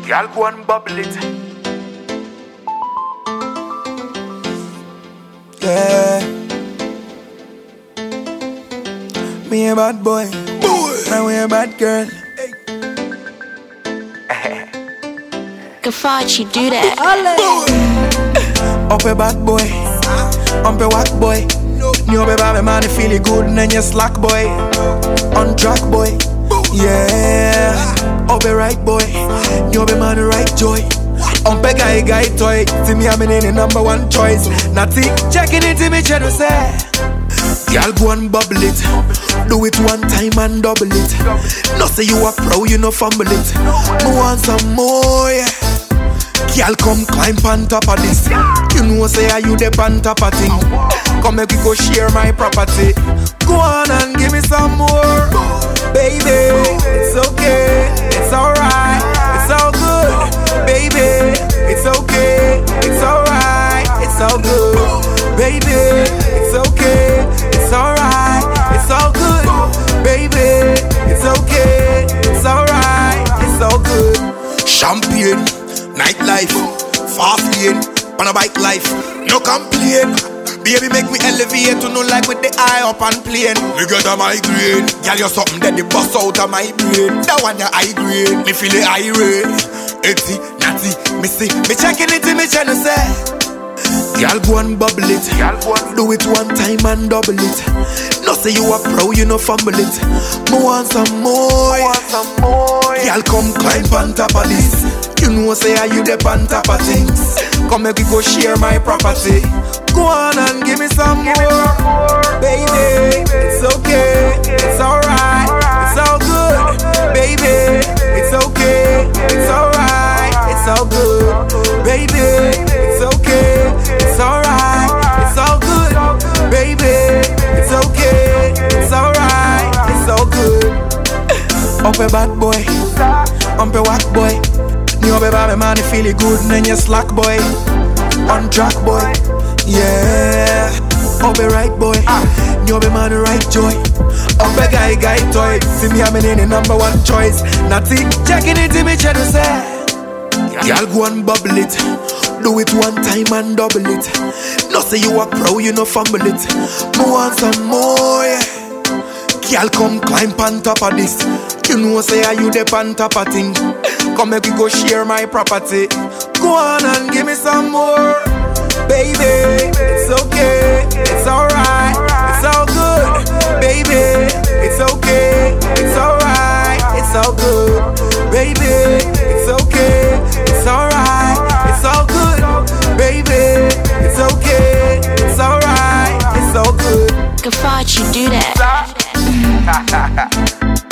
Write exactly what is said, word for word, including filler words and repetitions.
Girl, go and bubble it. Yeah. Me a bad boy, boy. Now we a bad girl. Gafachi, do that. Up a bad boy, up a whack boy. New baby, my man, you feel it good, and then you slack boy. On track boy, yeah. Up a right boy, new baby, man, right joy. On a guy, guy toy. See me, I'm in the number one choice. Natty, checking it to me, channel say. Y'all go and bubble it. Do it one time and double it. No say you a pro, you no fumble it. Me want some more, yeah. Y'all come climb on top of this. You know say are you the on top of thing. Come make we go share my property. Go on and give me some more, baby. It's okay, it's alright, it's all good, baby. It's okay, it's alright, it's all good, baby. It's okay, it's alright, it's all good, baby. It's okay, it's alright, it's all good. Champagne, nightlife, fast lane, on a bike life, no complain. Baby make me elevate to no like with the eye up and plane. Me get a migraine, girl you something that the bust out of my brain. That one ya high grade, me feel it irate. Itty, natty, me see, me checking it, me tryna say. Girl go and bubble it. Do it one time and double it. No say you a pro, you no fumble it. Me want some more. Girl come climb on top of this. You know say are you the on top of things. Come make we go share my property. Go on and give me some more, baby. It's okay, it's alright, it's all good, baby. It's okay, it's alright, it's all good, baby. It's okay, it's alright, it's all good, baby. It's okay, it's alright, it's all good. Up a bad boy, up a whack boy. New baby, my man, you feel it good, and then you slack boy. On track boy, yeah. Up a right boy, new baby, man, right joy. Up a guy, guy toy. See me, I'm in the number one choice. Natty, checking it to me, channel say. Y'all go and bubble it. Do it one time and double it. No say you a pro, you no fumble it. Me want some more, yeah. Y'all come climb on top of this. You know say are you the on top of thing. Come make we go share my property. Go on and give me some more, baby. It's okay, it's alright, it's all good, baby. It's okay, it's alright, it's all good, baby. It's okay, it's alright, it's all good, baby. It's okay, it's alright, it's all good. Gafachi, do that.